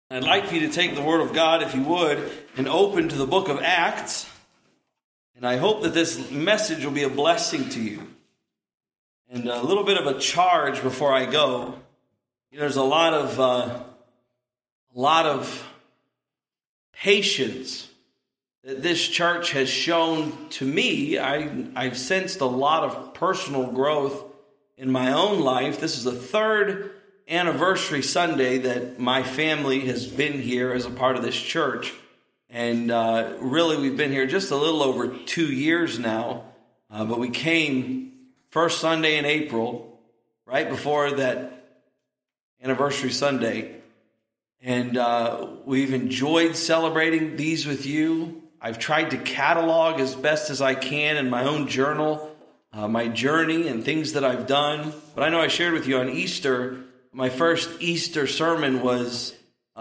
I'd like for you to take the Word of God, if you would, and open to the book of Acts. And I hope that this message will be a blessing to you. And a little bit of a charge before I go. There's a lot of patience that this church has shown to me. I've sensed a lot of personal growth in my own life. This is the third anniversary Sunday that my family has been here as a part of this church. And really, we've been here just a little over 2 years now. But we came first Sunday in April, right before that anniversary Sunday. And we've enjoyed celebrating these with you. I've tried to catalog as best as I can in my own journal, my journey and things that I've done. But I know I shared with you on Easter, my first Easter sermon was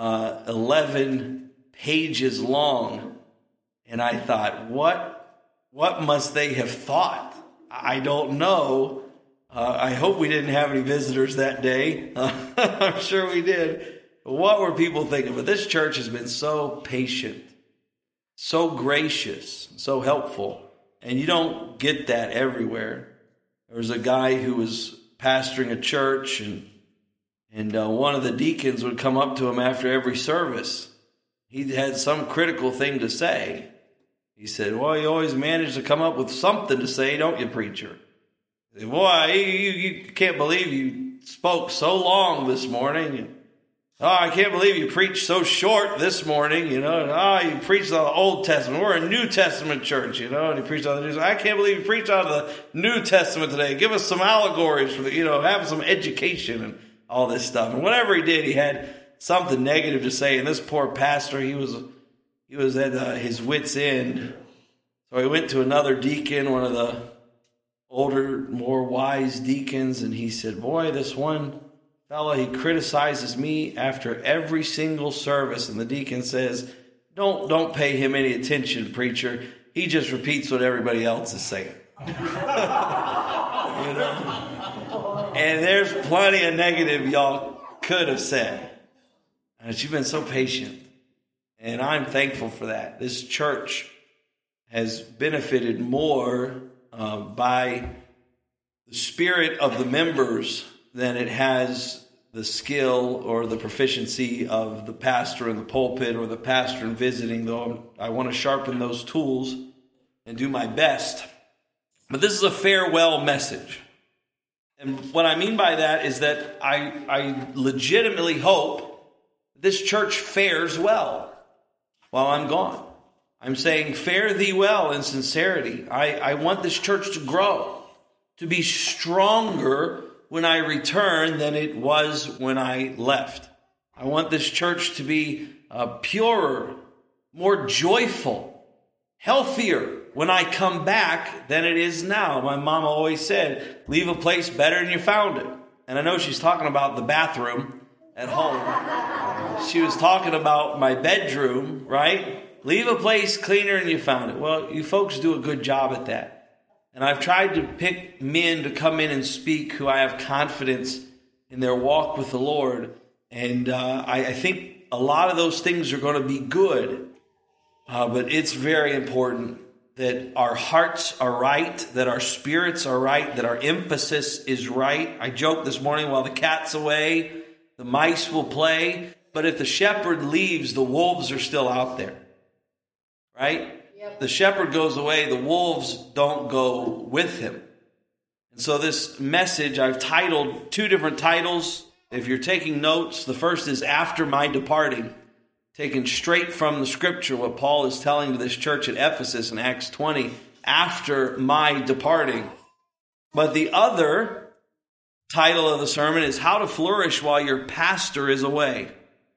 11 pages long. And I thought, what must they have thought? I don't know. I hope we didn't have any visitors that day. I'm sure we did. But what were people thinking? But this church has been so patient, so gracious, so helpful. And you don't get that everywhere. There was a guy who was pastoring a church, and one of the deacons would come up to him after every service. He had some critical thing to say. He said, well, you always manage to come up with something to say, don't you, preacher? He said, boy, you can't believe you spoke so long this morning. Oh, I can't believe you preached so short this morning, you preached on the Old Testament. We're a New Testament church, and he preached on the New Testament. I can't believe you preached on the New Testament today. Give us some allegories, have some education and all this stuff. And whatever he did, he had something negative to say. And this poor pastor, he was at his wit's end. So he went to another deacon, one of the older, more wise deacons, and he said, boy, this one fellow, he criticizes me after every single service. And the deacon says, don't pay him any attention, preacher. He just repeats what everybody else is saying. And there's plenty of negative y'all could have said. And you've been so patient. And I'm thankful for that. This church has benefited more by the spirit of the members than it has the skill or the proficiency of the pastor in the pulpit or the pastor in visiting, though I want to sharpen those tools and do my best. But this is a farewell message. And what I mean by that is that I legitimately hope this church fares well while I'm gone. I'm saying fare thee well in sincerity. I want this church to grow, to be stronger when I return than it was when I left. I want this church to be purer, more joyful, healthier when I come back than it is now. My mom always said, leave a place better than you found it. And I know she's talking about the bathroom at home. She was talking about my bedroom, right? Leave a place cleaner than you found it. Well, you folks do a good job at that. And I've tried to pick men to come in and speak who I have confidence in their walk with the Lord. And I think a lot of those things are going to be good. But it's very important that our hearts are right, that our spirits are right, that our emphasis is right. I joked this morning, while the cat's away, the mice will play. But if the shepherd leaves, the wolves are still out there. Right? Yep. The shepherd goes away, the wolves don't go with him. And so this message, I've titled 2 different titles. If you're taking notes, the first is After My Departing, taken straight from the scripture, what Paul is telling to this church at Ephesus in Acts 20, after my departing. But the other title of the sermon is How to Flourish While Your Pastor is Away.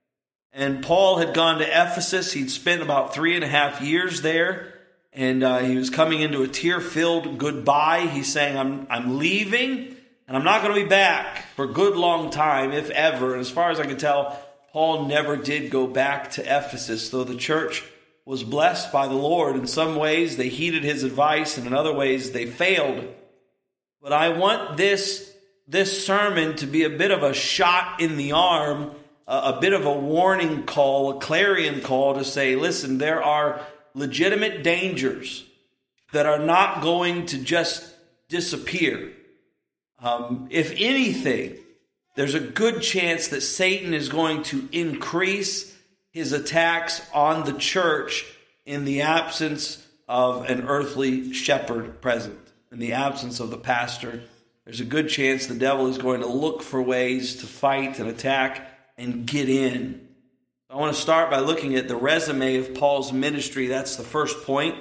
And Paul had gone to Ephesus. He'd spent about 3.5 years there. And he was coming into a tear-filled goodbye. He's saying, I'm leaving, and I'm not going to be back for a good long time, if ever. And as far as I can tell, Paul never did go back to Ephesus, though the church was blessed by the Lord. In some ways, they heeded his advice, and in other ways, they failed. But I want this sermon to be a bit of a shot in the arm a bit of a warning call, a clarion call to say, listen, there are legitimate dangers that are not going to just disappear. If anything, there's a good chance that Satan is going to increase his attacks on the church in the absence of an earthly shepherd present. In the absence of the pastor, there's a good chance the devil is going to look for ways to fight and attack and get in. I want to start by looking at the resume of Paul's ministry. That's the first point.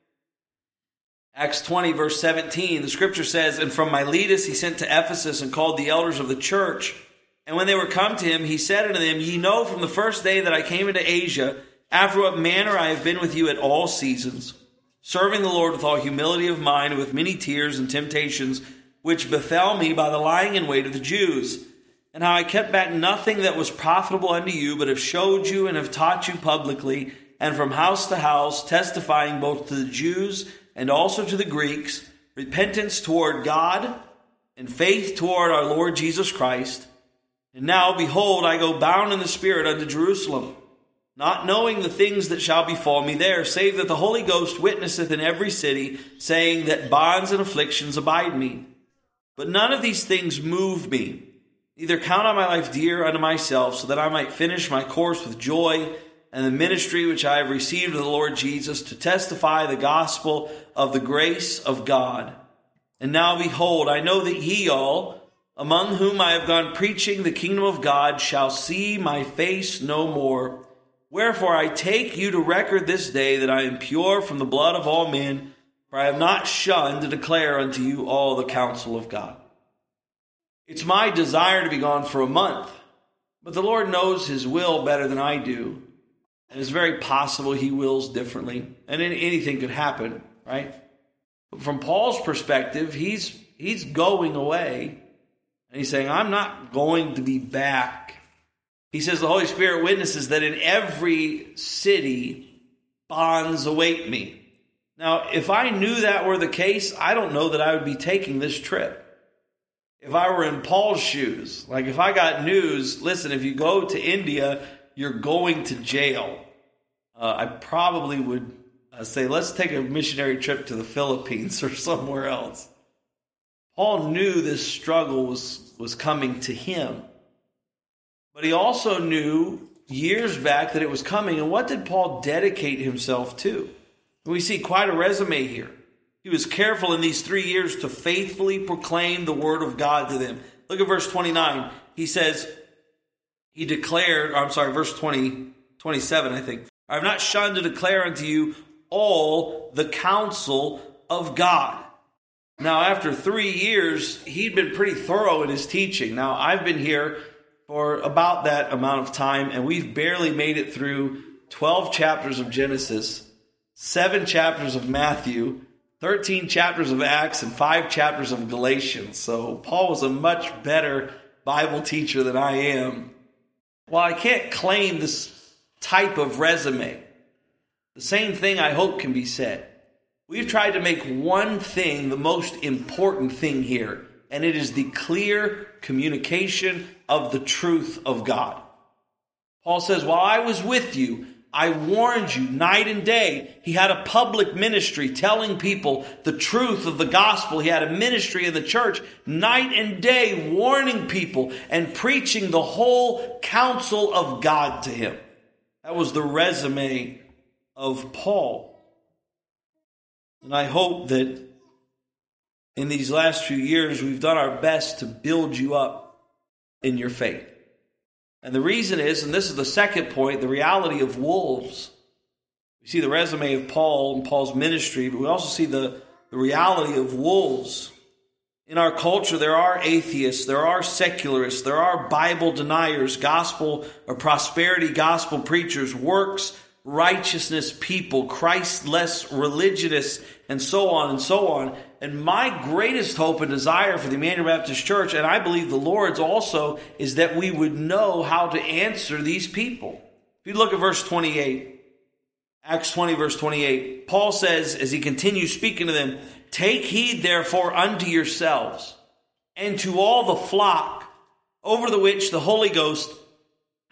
Acts 20, verse 17, the scripture says, "And from Miletus he sent to Ephesus and called the elders of the church. And when they were come to him, he said unto them, Ye know from the first day that I came into Asia, after what manner I have been with you at all seasons, serving the Lord with all humility of mind, and with many tears and temptations, which befell me by the lying in wait of the Jews. And how I kept back nothing that was profitable unto you, but have showed you and have taught you publicly, and from house to house, testifying both to the Jews and also to the Greeks, repentance toward God and faith toward our Lord Jesus Christ. And now, behold, I go bound in the Spirit unto Jerusalem, not knowing the things that shall befall me there, save that the Holy Ghost witnesseth in every city, saying that bonds and afflictions abide me. But none of these things move me, neither count I my life dear unto myself, so that I might finish my course with joy, and the ministry which I have received of the Lord Jesus, to testify the gospel of the grace of God. And now, behold, I know that ye all, among whom I have gone preaching the kingdom of God, shall see my face no more. Wherefore I take you to record this day that I am pure from the blood of all men, for I have not shunned to declare unto you all the counsel of God." It's my desire to be gone for a month, but the Lord knows his will better than I do. And it's very possible he wills differently, and anything could happen, right? But from Paul's perspective, he's going away. And he's saying, I'm not going to be back. He says the Holy Spirit witnesses that in every city bonds await me. Now, if I knew that were the case, I don't know that I would be taking this trip. If I were in Paul's shoes, like if I got news, listen, if you go to India, you're going to jail. I probably would say, let's take a missionary trip to the Philippines or somewhere else. Paul knew this struggle was coming to him. But he also knew years back that it was coming. And what did Paul dedicate himself to? We see quite a resume here. He was careful in these 3 years to faithfully proclaim the word of God to them. Look at verse 29. He says, verse 27, I think. I have not shunned to declare unto you all the counsel of God. Now, after 3 years, he'd been pretty thorough in his teaching. Now, I've been here for about that amount of time, and we've barely made it through 12 chapters of Genesis, 7 chapters of Matthew, 13 chapters of Acts, and 5 chapters of Galatians. So Paul was a much better Bible teacher than I am. While I can't claim this type of resume, the same thing I hope can be said. We've tried to make one thing the most important thing here, and it is the clear communication of the truth of God. Paul says, while I was with you, I warned you night and day. He had a public ministry telling people the truth of the gospel. He had a ministry in the church night and day warning people and preaching the whole counsel of God to him. That was the resume of Paul. And I hope that in these last few years, we've done our best to build you up in your faith. And the reason is, and this is the second point, the reality of wolves. We see the resume of Paul and Paul's ministry, but we also see the reality of wolves. In our culture, there are atheists, there are secularists, there are Bible deniers, gospel or prosperity gospel preachers, works righteousness people, Christ-less religionists, and so on and so on. And my greatest hope and desire for the Emmanuel Baptist Church, and I believe the Lord's also, is that we would know how to answer these people. If you look at verse 28, Acts 20, verse 28, Paul says, as he continues speaking to them, "Take heed therefore unto yourselves, and to all the flock, over the which the Holy Ghost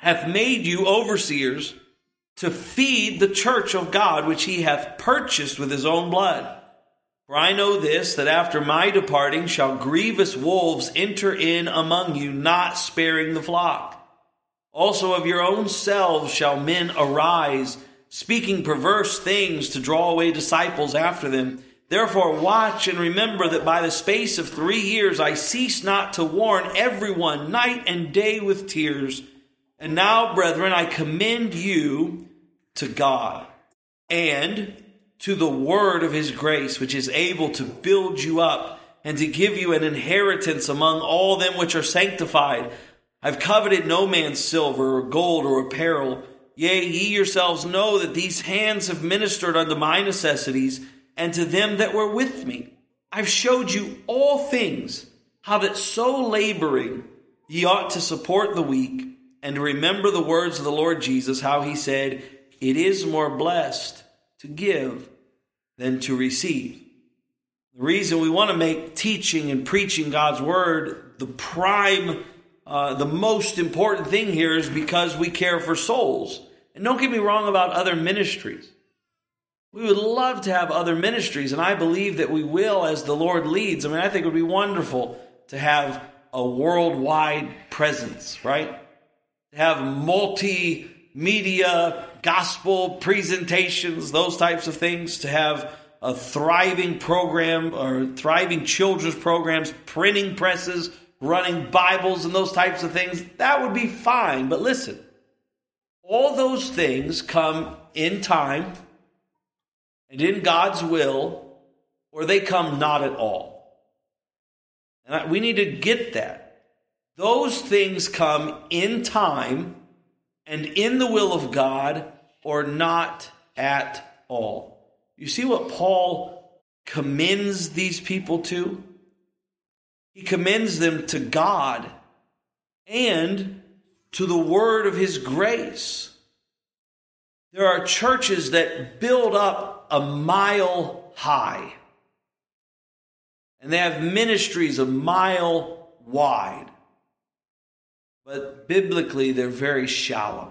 hath made you overseers to feed the church of God, which he hath purchased with his own blood. For I know this, that after my departing shall grievous wolves enter in among you, not sparing the flock. Also of your own selves shall men arise, speaking perverse things to draw away disciples after them. Therefore watch and remember that by the space of 3 years I cease not to warn everyone night and day with tears. And now, brethren, I commend you to God and to the word of his grace, which is able to build you up and to give you an inheritance among all them which are sanctified. I've coveted no man's silver or gold or apparel. Yea, ye yourselves know that these hands have ministered unto my necessities and to them that were with me. I've showed you all things, how that so laboring ye ought to support the weak, and to remember the words of the Lord Jesus, how he said, it is more blessed to give than to receive. The reason we want to make teaching and preaching God's word the most important thing here is because we care for souls. And don't get me wrong about other ministries. We would love to have other ministries, and I believe that we will as the Lord leads. I think it would be wonderful to have a worldwide presence, right? To have multimedia, gospel presentations, those types of things, to have a thriving program or thriving children's programs, printing presses, running Bibles and those types of things. That would be fine. But listen, all those things come in time and in God's will, or they come not at all. And we need to get that. Those things come in time and in the will of God, or not at all. You see what Paul commends these people to? He commends them to God and to the word of his grace. There are churches that build up a mile high, and they have ministries a mile wide. But biblically, they're very shallow.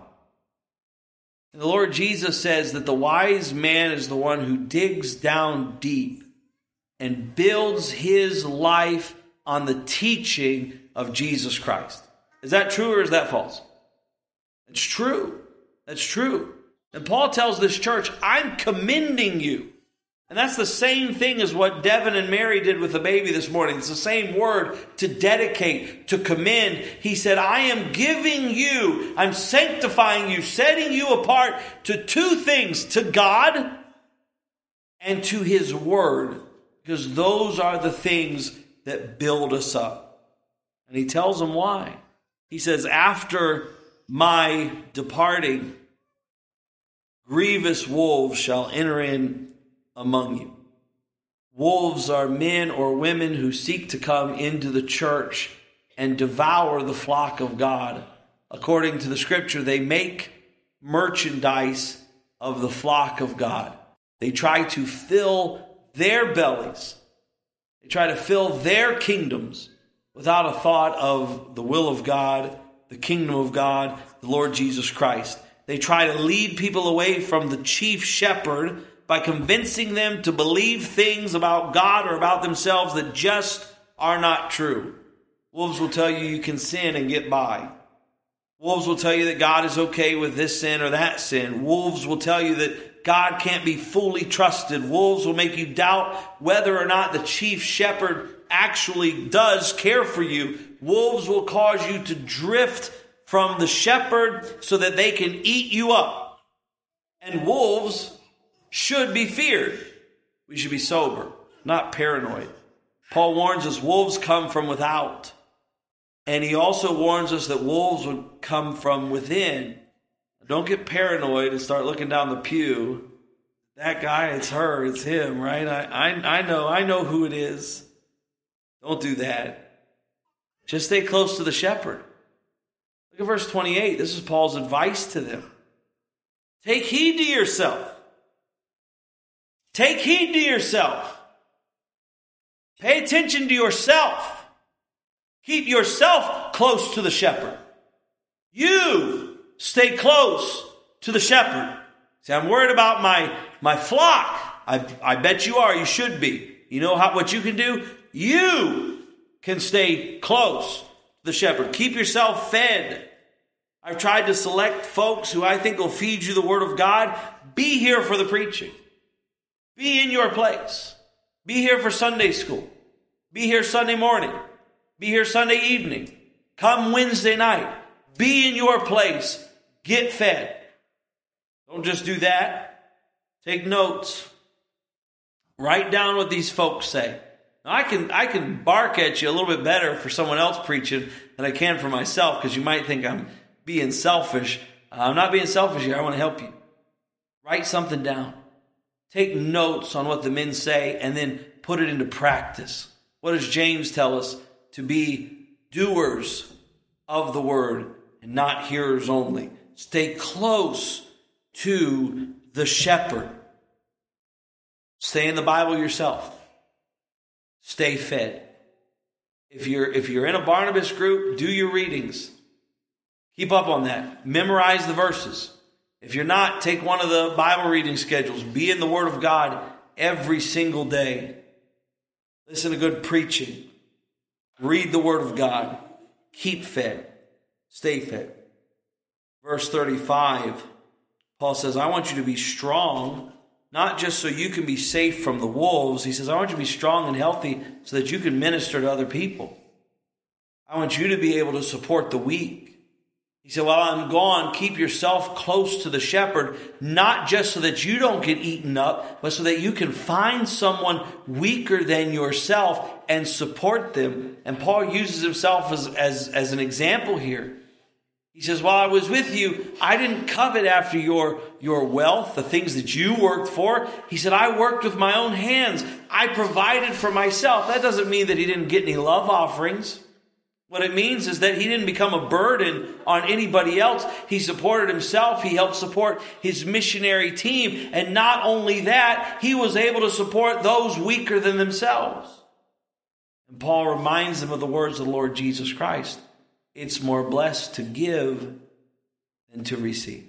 And the Lord Jesus says that the wise man is the one who digs down deep and builds his life on the teaching of Jesus Christ. Is that true or is that false? It's true. That's true. And Paul tells this church, I'm commending you. And that's the same thing as what Devin and Mary did with the baby this morning. It's the same word, to dedicate, to commend. He said, I am giving you, I'm sanctifying you, setting you apart to 2 things, to God and to his word, because those are the things that build us up. And he tells them why. He says, after my departing, grievous wolves shall enter in among you. Wolves are men or women who seek to come into the church and devour the flock of God. According to the scripture, they make merchandise of the flock of God. They try to fill their bellies. They try to fill their kingdoms without a thought of the will of God, the kingdom of God, the Lord Jesus Christ. They try to lead people away from the chief shepherd by convincing them to believe things about God or about themselves that just are not true. Wolves will tell you you can sin and get by. Wolves will tell you that God is okay with this sin or that sin. Wolves will tell you that God can't be fully trusted. Wolves will make you doubt whether or not the chief shepherd actually does care for you. Wolves will cause you to drift from the shepherd so that they can eat you up. And wolves should be feared. We should be sober, not paranoid. Paul warns us wolves come from without. And he also warns us that wolves would come from within. Don't get paranoid and start looking down the pew. That guy, it's her, it's him, right? I know who it is. Don't do that. Just stay close to the shepherd. Look at verse 28. This is Paul's advice to them. Take heed to yourself. Take heed to yourself. Pay attention to yourself. Keep yourself close to the shepherd. You stay close to the shepherd. See, I'm worried about my flock. I bet you are. You should be. You know what you can do? You can stay close to the shepherd. Keep yourself fed. I've tried to select folks who I think will feed you the word of God. Be here for the preaching. Be in your place. Be here for Sunday school. Be here Sunday morning. Be here Sunday evening. Come Wednesday night. Be in your place. Get fed. Don't just do that. Take notes. Write down what these folks say. Now, I can bark at you a little bit better for someone else preaching than I can for myself, because you might think I'm being selfish. I'm not being selfish here. I want to help you. Write something down. Take notes on what the men say and then put it into practice. What does James tell us? To be doers of the word and not hearers only. Stay close to the shepherd. Stay in the Bible yourself. Stay fed. If you're in a Barnabas group, do your readings. Keep up on that. Memorize the verses. If you're not, take one of the Bible reading schedules. Be in the Word of God every single day. Listen to good preaching. Read the Word of God. Keep fed. Stay fed. Verse 35, Paul says, I want you to be strong, not just so you can be safe from the wolves. He says, I want you to be strong and healthy so that you can minister to other people. I want you to be able to support the weak. He said, while I'm gone, keep yourself close to the shepherd, not just so that you don't get eaten up, but so that you can find someone weaker than yourself and support them. And Paul uses himself as an example here. He says, while I was with you, I didn't covet after your wealth, the things that you worked for. He said, I worked with my own hands. I provided for myself. That doesn't mean that he didn't get any love offerings. What it means is that he didn't become a burden on anybody else. He supported himself. He helped support his missionary team. And not only that, he was able to support those weaker than themselves. And Paul reminds them of the words of the Lord Jesus Christ. It's more blessed to give than to receive.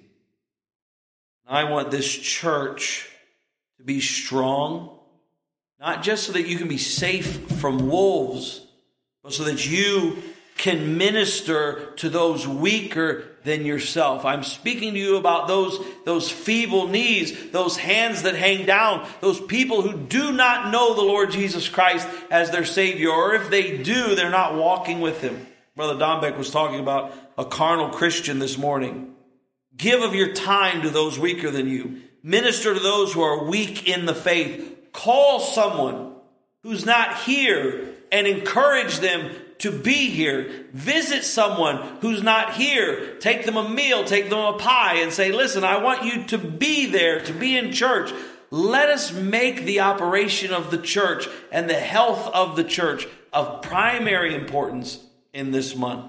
I want this church to be strong, not just so that you can be safe from wolves, but so that you can minister to those weaker than yourself. I'm speaking to you about those feeble knees, those hands that hang down, those people who do not know the Lord Jesus Christ as their Savior, or if they do, they're not walking with Him. Brother Dombeck was talking about a carnal Christian this morning. Give of your time to those weaker than you. Minister to those who are weak in the faith. Call someone who's not here and encourage them to be here. Visit someone who's not here. Take them a meal, take them a pie, and say, listen, I want you to be there, to be in church. Let us make the operation of the church and the health of the church of primary importance in this month.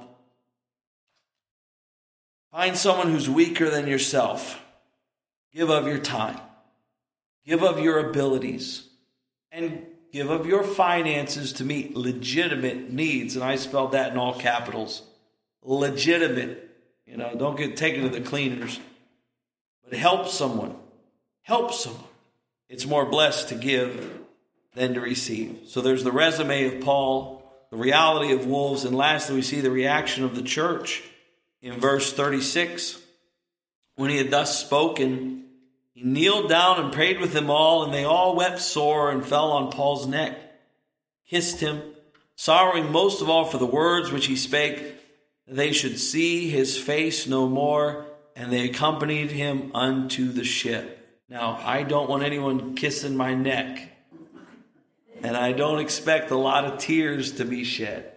Find someone who's weaker than yourself. Give of your time. Give of your abilities. And give of your finances to meet legitimate needs. And I spelled that in all capitals. Legitimate. Don't get taken to the cleaners. But help someone. Help someone. It's more blessed to give than to receive. So there's the resume of Paul, the reality of wolves, and lastly we see the reaction of the church in verse 36. When he had thus spoken, he kneeled down and prayed with them all, and they all wept sore and fell on Paul's neck, kissed him, sorrowing most of all for the words which he spake, that they should see his face no more, and they accompanied him unto the ship. Now, I don't want anyone kissing my neck, and I don't expect a lot of tears to be shed.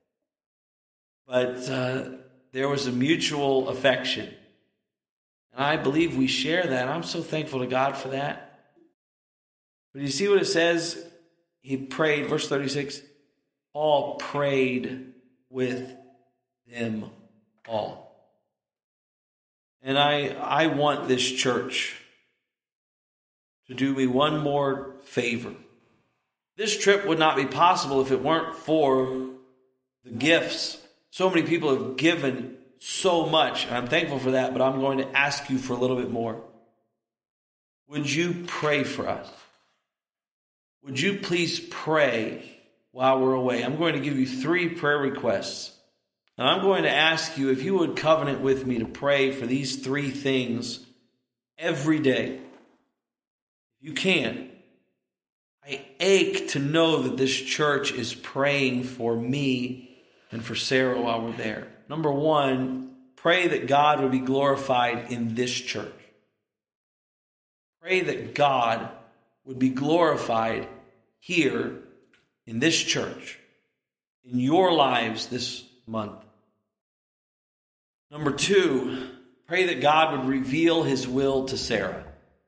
But there was a mutual affection. And I believe we share that. I'm so thankful to God for that. But you see what it says? He prayed, verse 36, Paul prayed with them all. And I want this church to do me one more favor. This trip would not be possible if it weren't for the gifts. So many people have given so much, and I'm thankful for that, but I'm going to ask you for a little bit more. Would you pray for us? Would you please pray while we're away? I'm going to give you 3 prayer requests. And I'm going to ask you if you would covenant with me to pray for these 3 things every day. You can. I ache to know that this church is praying for me and for Sarah while we're there. Number 1, pray that God would be glorified in this church. Pray that God would be glorified here in this church, in your lives this month. Number 2, pray that God would reveal his will to Sarah.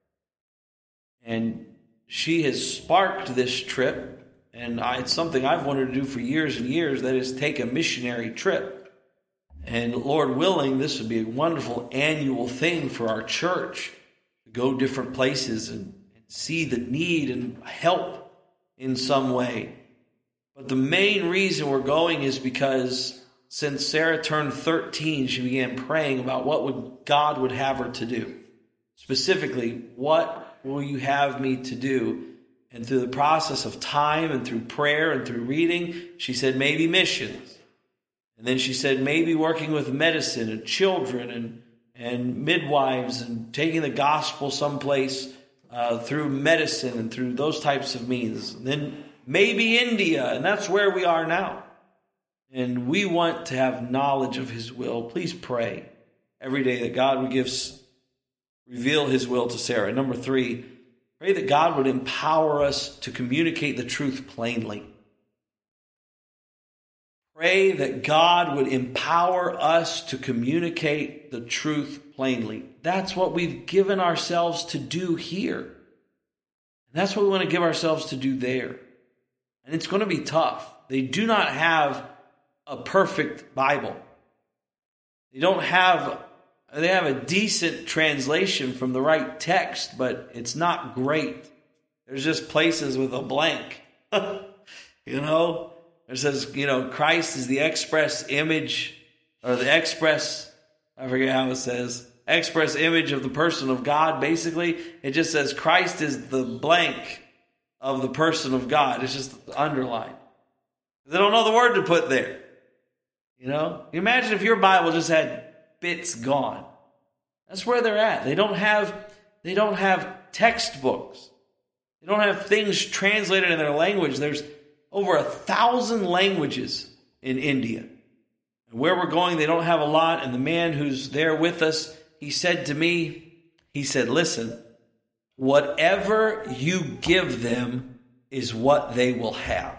And she has sparked this trip, and it's something I've wanted to do for years and years, that is take a missionary trip. And Lord willing, this would be a wonderful annual thing for our church, to go different places and see the need and help in some way. But the main reason we're going is because since Sarah turned 13, she began praying about what God would have her to do. Specifically, what will you have me to do? And through the process of time and through prayer and through reading, she said maybe missions. And then she said maybe working with medicine and children and midwives and taking the gospel someplace through medicine and through those types of means. And then maybe India, and that's where we are now. And we want to have knowledge of his will. Please pray every day that God would reveal his will to Sarah. Number 3, pray that God would empower us to communicate the truth plainly. Pray that God would empower us to communicate the truth plainly. That's what we've given ourselves to do here. And that's what we want to give ourselves to do there. And it's going to be tough. They do not have a perfect Bible. They have a decent translation from the right text, but it's not great. There's just places with a blank. It says, Christ is the express image, or the express, I forget how it says, express image of the person of God, basically. It just says Christ is the blank of the person of God. It's just underlined. They don't know the word to put there. Imagine if your Bible just had bits gone. That's where they're at. They don't have textbooks. They don't have things translated in their language. There's over 1,000 languages in India. And where we're going, they don't have a lot. And the man who's there with us, he said to me, listen, whatever you give them is what they will have.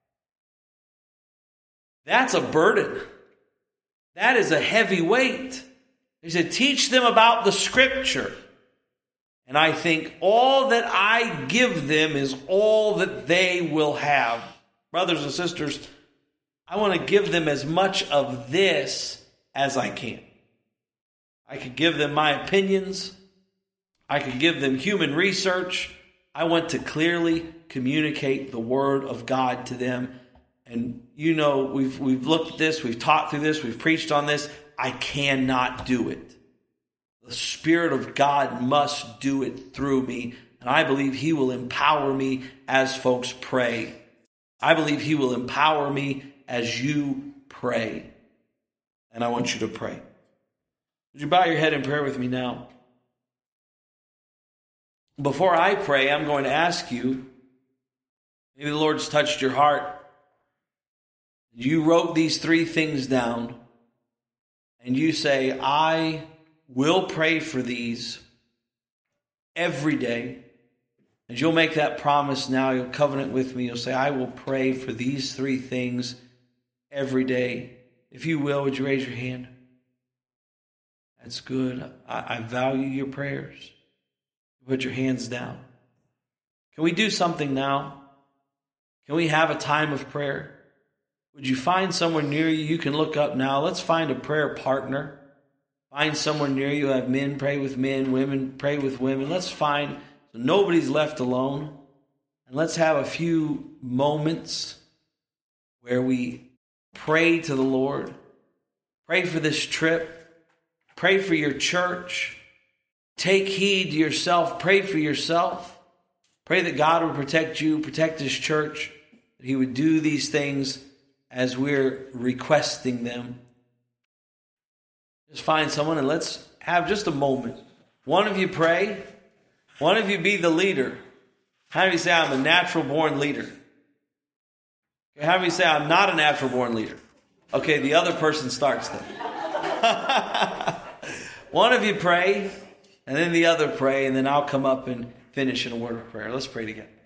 That's a burden. That is a heavy weight. He said, teach them about the scripture. And I think all that I give them is all that they will have. Brothers and sisters, I want to give them as much of this as I can. I could give them my opinions. I could give them human research. I want to clearly communicate the word of God to them. And we've looked at this, we've taught through this, we've preached on this. I cannot do it. The Spirit of God must do it through me. And I believe he will empower me as folks pray. I believe he will empower me as you pray. And I want you to pray. Would you bow your head in prayer with me now? Before I pray, I'm going to ask you, maybe the Lord's touched your heart. You wrote these 3 things down, and you say, I will pray for these every day. As you'll make that promise now, you'll covenant with me. You'll say, I will pray for these 3 things every day. If you will, would you raise your hand? That's good. I value your prayers. Put your hands down. Can we do something now? Can we have a time of prayer? Would you find someone near you can look up now? Let's find a prayer partner. Find someone near you. Have men pray with men, women pray with women. Let's find so nobody's left alone. And let's have a few moments where we pray to the Lord. Pray for this trip. Pray for your church. Take heed to yourself. Pray for yourself. Pray that God would protect you, protect His church, that He would do these things as we're requesting them. Just find someone and let's have just a moment. One of you pray. One of you be the leader. How do you say, I'm a natural born leader? How do you say, I'm not a natural born leader? Okay, the other person starts then. One of you pray, and then the other pray, and then I'll come up and finish in a word of prayer. Let's pray together.